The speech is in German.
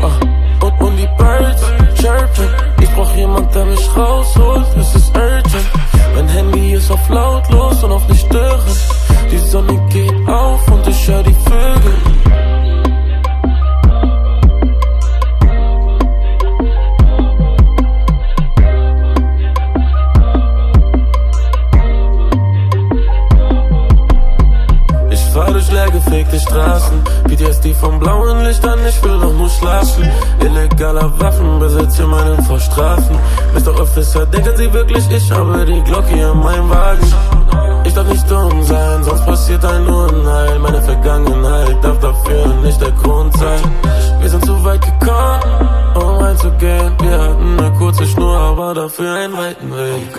Und die Birds chirpen. Ich brauch jemand, der mich rausholt, es ist urgent. Mein Handy ist auf lautlos und auf nicht stören. Die Sonne geht auf und ich hör die Vögel. Fahr durch leer gefegte Straßen, PTSD vom blauen Lichtern, ich will doch nur schlafen. Illegaler Waffenbesitz in meinen vor Strafen. Mr. Officer, denken Sie wirklich, ich habe die Glocke in meinem Wagen?